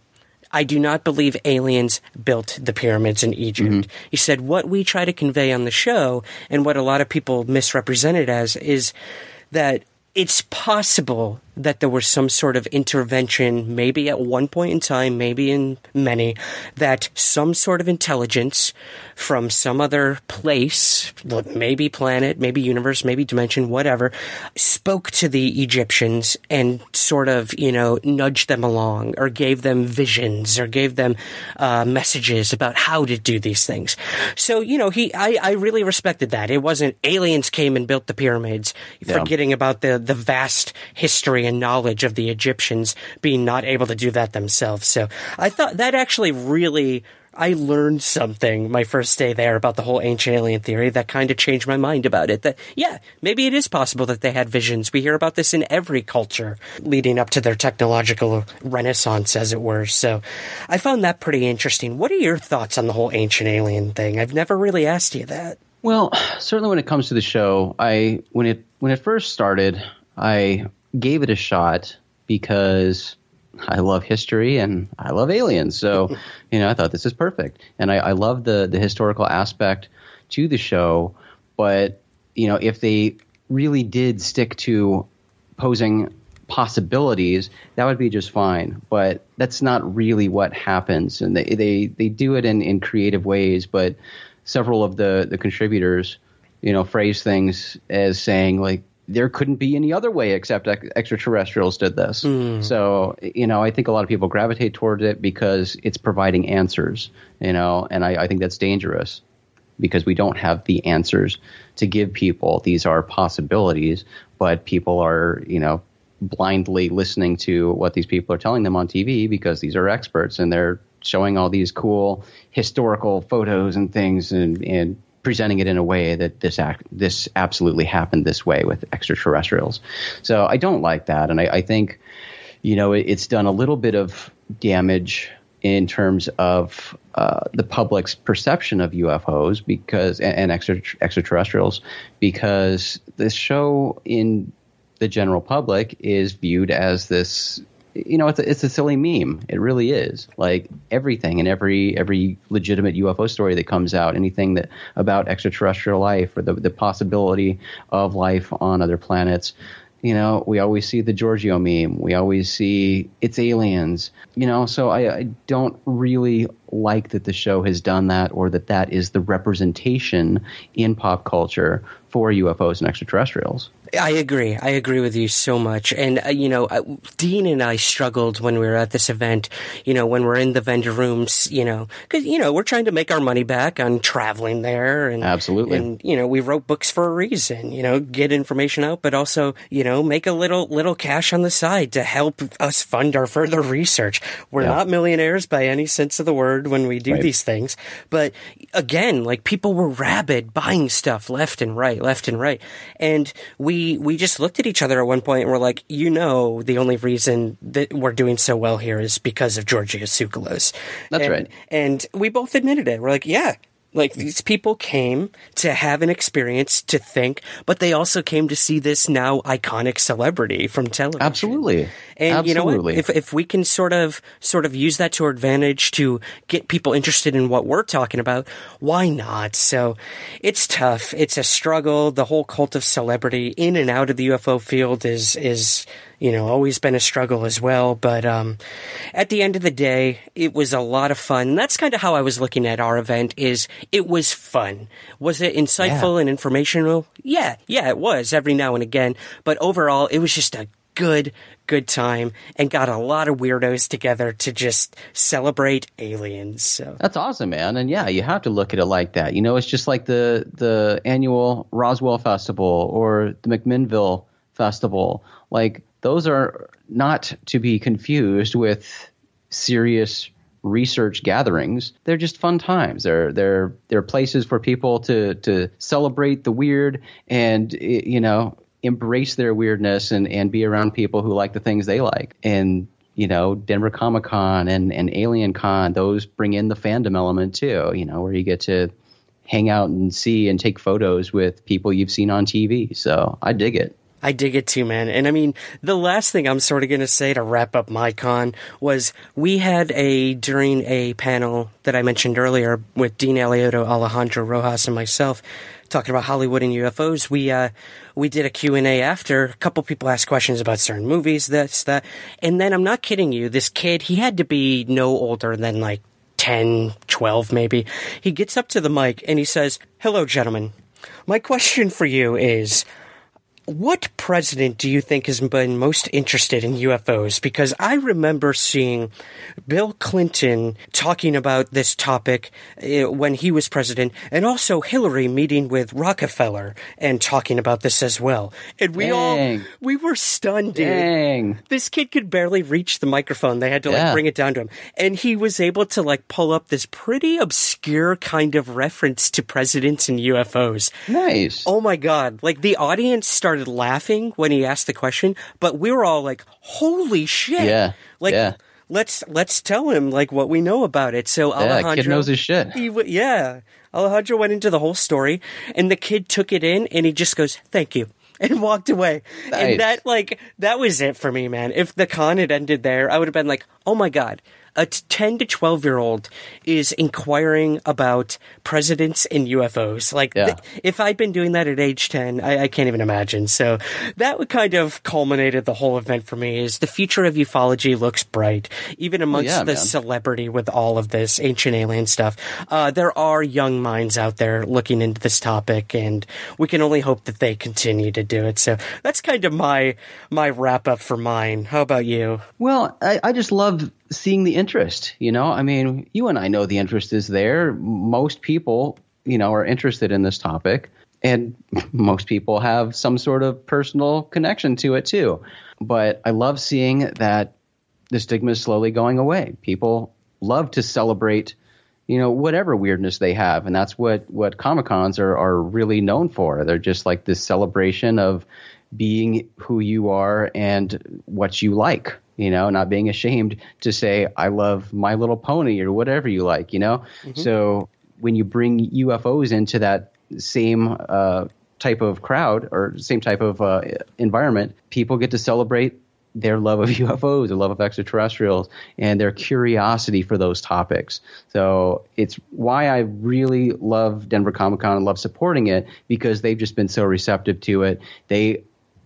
I do not believe aliens built the pyramids in Egypt. Mm-hmm. He said what we try to convey on the show and what a lot of people misrepresent it as is that it's possible that there was some sort of intervention, maybe at one point in time, maybe in many, that some sort of intelligence from some other place, maybe planet, maybe universe, maybe dimension, whatever, spoke to the Egyptians and sort of, you know, nudged them along or gave them visions or gave them uh, messages about how to do these things. So, you know, he, I, I really respected that. It wasn't aliens came and built the pyramids, yeah. forgetting about the, the vast history and knowledge of the Egyptians being not able to do that themselves. So I thought that actually really, I learned something my first day there about the whole ancient alien theory that kind of changed my mind about it. That, yeah, maybe it is possible that they had visions. We hear about this in every culture leading up to their technological renaissance, as it were. So I found that pretty interesting. What are your thoughts on the whole ancient alien thing? I've never really asked you that. Well, certainly when it comes to the show, I when it when it first started, I gave it a shot because I love history and I love aliens. So, you know, I thought this is perfect. And I, I love the, the historical aspect to the show. But, you know, if they really did stick to posing possibilities, that would be just fine. But that's not really what happens. And they, they, they do it in, in creative ways. But several of the, the contributors, you know, phrase things as saying, like, there couldn't be any other way except ex- extraterrestrials did this. Mm. So, you know, I think a lot of people gravitate towards it because it's providing answers, you know, and I, I think that's dangerous because we don't have the answers to give people. These are possibilities, but people are, you know, blindly listening to what these people are telling them on T V because these are experts and they're showing all these cool historical photos and things and, and presenting it in a way that this act, this absolutely happened this way with extraterrestrials. So I don't like that. And I, I think, you know, it, it's done a little bit of damage in terms of uh, the public's perception of U F Os because and, and extra, extraterrestrials, because this show in the general public is viewed as this, you know, it's a, it's a silly meme. It really is. Like everything and every every legitimate U F O story that comes out, anything that about extraterrestrial life or the, the possibility of life on other planets, you know, we always see the Giorgio meme. We always see it's aliens, you know, so I, I don't really like that the show has done that or that that is the representation in pop culture for U F Os and extraterrestrials. I agree. I agree with you so much. And, uh, you know, uh, Dean and I struggled when we were at this event, you know, when we're in the vendor rooms, you know, because, you know, we're trying to make our money back on traveling there. And, Absolutely. And, you know, we wrote books for a reason, you know, get information out, but also, you know, make a little, little cash on the side to help us fund our further research. We're yeah. not millionaires by any sense of the word when we do right. these things. But again, like people were rabid buying stuff left and right, left and right. And we, We just looked at each other at one point and we're like, you know, the only reason that we're doing so well here is because of Georgios Tsoukalos. That's and, right. And we both admitted it. We're like, yeah, like these people came to have an experience, to think, but they also came to see this now iconic celebrity from television. Absolutely. And Absolutely. you know what? If if we can sort of sort of use that to our advantage to get people interested in what we're talking about, why not? So it's tough. It's a struggle. The whole cult of celebrity in and out of the U F O field is is you know, always been a struggle as well. But um, at the end of the day, it was a lot of fun. That's kind of how I was looking at our event, is it was fun. Was it insightful yeah. and informational? Yeah, yeah, it was every now and again. But overall, it was just a good, good time and got a lot of weirdos together to just celebrate aliens. So that's awesome, man. And yeah, you have to look at it like that. You know, it's just like the the annual Roswell Festival or the McMinnville Festival. Like, those are not to be confused with serious research gatherings. They're just fun times. They're they're they're places for people to to celebrate the weird and, you know, embrace their weirdness and, and be around people who like the things they like. And, you know, Denver Comic Con and, and Alien Con, those bring in the fandom element too, you know, where you get to hang out and see and take photos with people you've seen on T V. So I dig it. I dig it too, man. And I mean, the last thing I'm sort of going to say to wrap up my con was we had a, during a panel that I mentioned earlier with Dean Alioto, Alejandro Rojas, and myself, talking about Hollywood and U F Os, we, uh, we did a Q and A after. A couple people asked questions about certain movies, this, that. And then I'm not kidding you, this kid, he had to be no older than like ten, twelve maybe. He gets up to the mic and he says, "Hello, gentlemen. My question for you is, what president do you think has been most interested in U F Os? Because I remember seeing Bill Clinton talking about this topic uh, when he was president, and also Hillary meeting with Rockefeller and talking about this as well. And we Dang. all, we were stunned, dude. Dang. This kid could barely reach the microphone. They had to like Yeah. bring it down to him. And he was able to like pull up this pretty obscure kind of reference to presidents and U F Os. Nice. Oh my God. Like the audience started laughing when he asked the question, but we were all like, holy shit. Yeah. Like, yeah. let's, let's tell him like what we know about it. So Yeah, Alejandro, kid knows his shit. He, w- yeah. Alejandro went into the whole story and the kid took it in and he just goes, "Thank you," and walked away. Nice. And that like, that was it for me, man. If the con had ended there, I would have been like, oh my God. A ten to twelve year old is inquiring about presidents and U F Os. Like, Yeah. th- if I'd been doing that at age ten, I, I can't even imagine. So that would kind of culminated the whole event for me. Is the future of ufology looks bright, even amongst yeah, the man. celebrity with all of this ancient alien stuff. Uh, there are young minds out there looking into this topic, and we can only hope that they continue to do it. So that's kind of my my wrap up for mine. How about you? Well, I, I just love seeing the interest, you know, I mean, you and I know the interest is there. Most people, you know, are interested in this topic, and most people have some sort of personal connection to it too. But I love seeing that the stigma is slowly going away. People love to celebrate, you know, whatever weirdness they have. And that's what, what Comic-Cons are, are really known for. They're just like this celebration of being who you are and what you like. You know, not being ashamed to say, I love My Little Pony or whatever you like, you know? Mm-hmm. So when you bring U F Os into that same uh, type of crowd or same type of uh, environment, people get to celebrate their love of U F Os, their love of extraterrestrials, and their curiosity for those topics. So it's why I really love Denver Comic-Con and love supporting it, because they've just been so receptive to it. They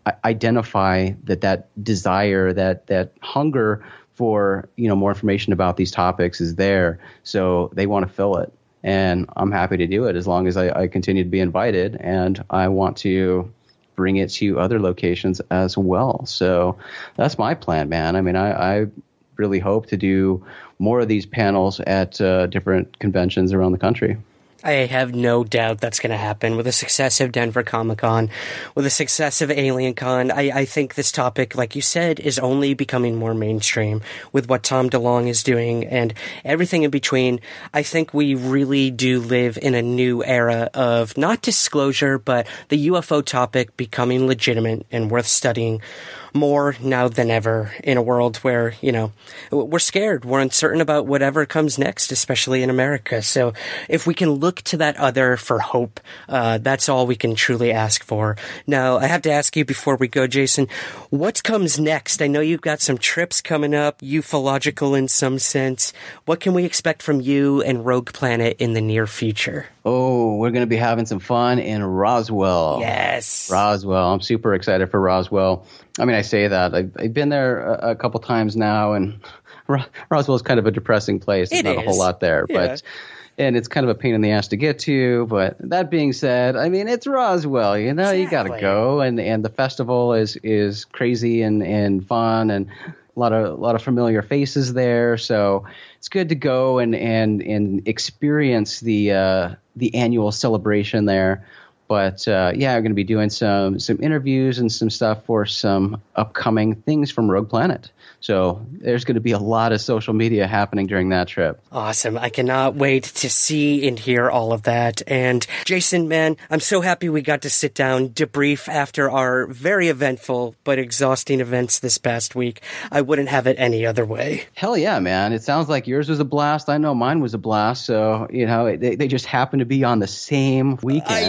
identify that that desire, that that hunger for, you know, more information about these topics is there. So they want to fill it. And I'm happy to do it as long as I, I continue to be invited. And I want to bring it to other locations as well. So that's my plan, man. I mean, I, I really hope to do more of these panels at uh, different conventions around the country. I have no doubt that's going to happen with the success of Denver Comic-Con, with the success of Alien Con. I, I think this topic, like you said, is only becoming more mainstream with what Tom DeLonge is doing and everything in between. I think we really do live in a new era of not disclosure, but the U F O topic becoming legitimate and worth studying more now than ever in a world where, you know, we're scared. We're uncertain about whatever comes next, especially in America. So if we can look to that other for hope, uh, that's all we can truly ask for. Now, I have to ask you before we go, Jason, what comes next? I know you've got some trips coming up, ufological in some sense. What can we expect from you and Rogue Planet in the near future? Oh, we're going to be having some fun in Roswell. Yes. Roswell. I'm super excited for Roswell. I mean, I say that. I've, I've been there a, a couple times now, and Ro- Roswell is kind of a depressing place. There's It not is. a whole lot there. Yeah. But and it's kind of a pain in the ass to get to. But that being said, I mean, it's Roswell. You know, you got to go. And, and the festival is, is crazy and, and fun, and a lot of a lot of familiar faces there. So it's good to go and and and experience the uh, the annual celebration there. But uh, yeah, we're going to be doing some some interviews and some stuff for some upcoming things from Rogue Planet. So there's going to be a lot of social media happening during that trip. Awesome. I cannot wait to see and hear all of that. And Jason, man, I'm so happy we got to sit down, debrief after our very eventful but exhausting events this past week. I wouldn't have it any other way. Hell yeah, man. It sounds like yours was a blast. I know mine was a blast. So, you know, they, they just happened to be on the same weekend. I know.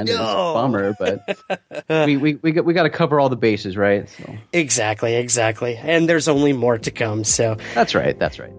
Oh. Bummer, but we we we got, we got to cover all the bases, right? So. Exactly, exactly. And there's only more to come, so. That's right, that's right.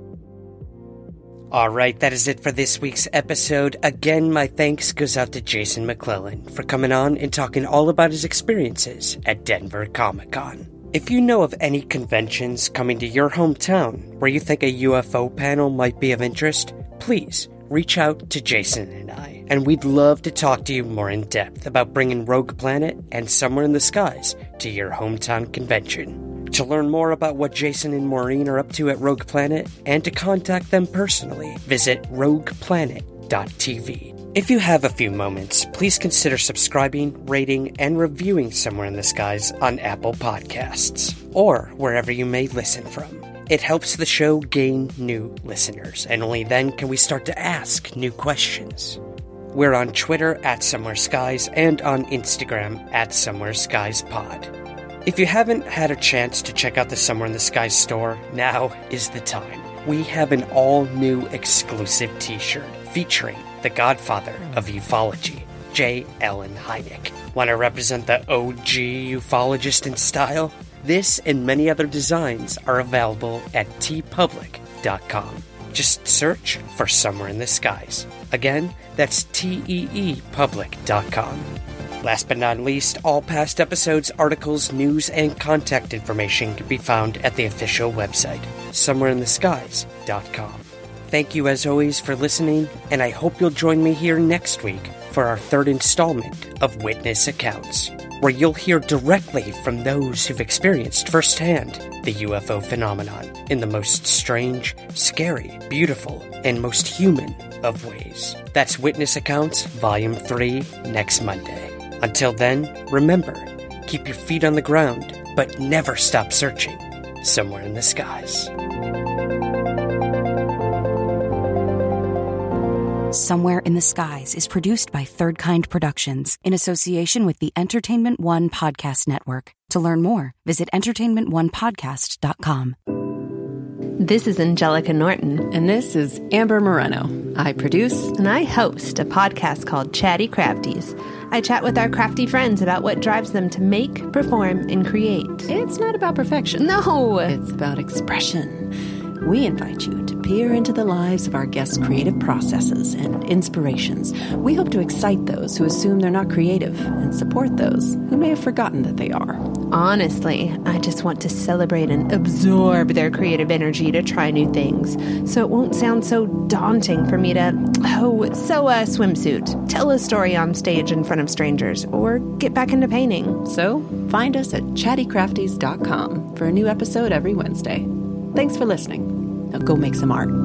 All right, that is it for this week's episode. Again, my thanks goes out to Jason McClellan for coming on and talking all about his experiences at Denver Comic-Con. If you know of any conventions coming to your hometown where you think a U F O panel might be of interest, please reach out to Jason and I, and we'd love to talk to you more in depth about bringing Rogue Planet and Somewhere in the Skies to your hometown convention. To learn more about what Jason and Maureen are up to at Rogue Planet and to contact them personally, visit rogue planet dot t v. If you have a few moments, please consider subscribing, rating, and reviewing Somewhere in the Skies on Apple Podcasts, or wherever you may listen from. It helps the show gain new listeners, and only then can we start to ask new questions. We're on Twitter at Somewhere Skies and on Instagram at Somewhere Skies Pod. If you haven't had a chance to check out the Somewhere in the Skies store, now is the time. We have an all-new exclusive t-shirt featuring the godfather of ufology, J. Allen Hynek. Want to represent the O G ufologist in style? This and many other designs are available at t public dot com. Just search for Somewhere in the Skies. Again, that's T E E public dot com. Last but not least, all past episodes, articles, news, and contact information can be found at the official website, somewhere in the skies dot com. Thank you as always for listening, and I hope you'll join me here next week for our third installment of Witness Accounts, where you'll hear directly from those who've experienced firsthand the U F O phenomenon in the most strange, scary, beautiful, and most human of ways. That's Witness Accounts, Volume three, next Monday. Until then, remember, keep your feet on the ground, but never stop searching somewhere in the skies. Somewhere in the Skies is produced by Third Kind Productions in association with the Entertainment One Podcast Network. To learn more, visit entertainment one podcast dot com. This is Angelica Norton. And this is Amber Moreno. I produce and I host a podcast called Chatty Crafties. I chat with our crafty friends about what drives them to make, perform, and create. It's not about perfection. No! It's about expression. We invite you to peer into the lives of our guests' creative processes and inspirations. We hope to excite those who assume they're not creative and support those who may have forgotten that they are. Honestly, I just want to celebrate and absorb their creative energy to try new things, so it won't sound so daunting for me to, oh, sew a swimsuit, tell a story on stage in front of strangers, or get back into painting. So, find us at chatty crafties dot com for a new episode every Wednesday. Thanks for listening. Now go make some art.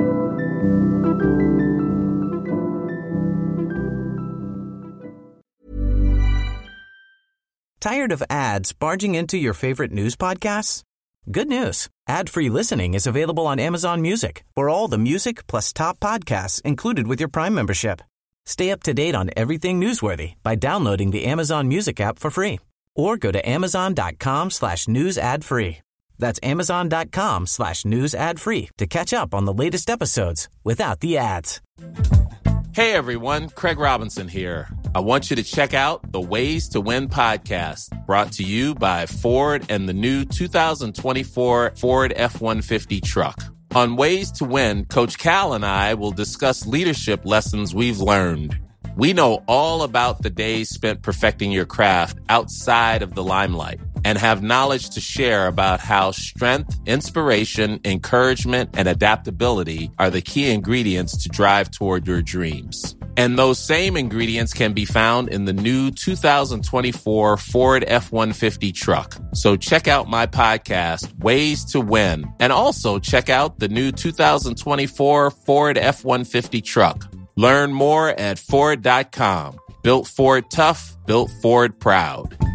Tired of ads barging into your favorite news podcasts? Good news. Ad-free listening is available on Amazon Music for all the music plus top podcasts included with your Prime membership. Stay up to date on everything newsworthy by downloading the Amazon Music app for free or go to amazon.com slash news ad free. That's amazon.com slash news ad free to catch up on the latest episodes without the ads. Hey everyone, Craig Robinson here. I want you to check out the Ways to Win podcast, brought to you by Ford and the new two thousand twenty-four Ford F one fifty truck. On Ways to Win, Coach Cal and I will discuss leadership lessons we've learned. We know all about the days spent perfecting your craft outside of the limelight and have knowledge to share about how strength, inspiration, encouragement, and adaptability are the key ingredients to drive toward your dreams. And those same ingredients can be found in the new two thousand twenty-four Ford F one fifty truck. So check out my podcast, Ways to Win, and also check out the new two thousand twenty-four Ford F one fifty truck. Learn more at Ford dot com. Built Ford tough, built Ford proud.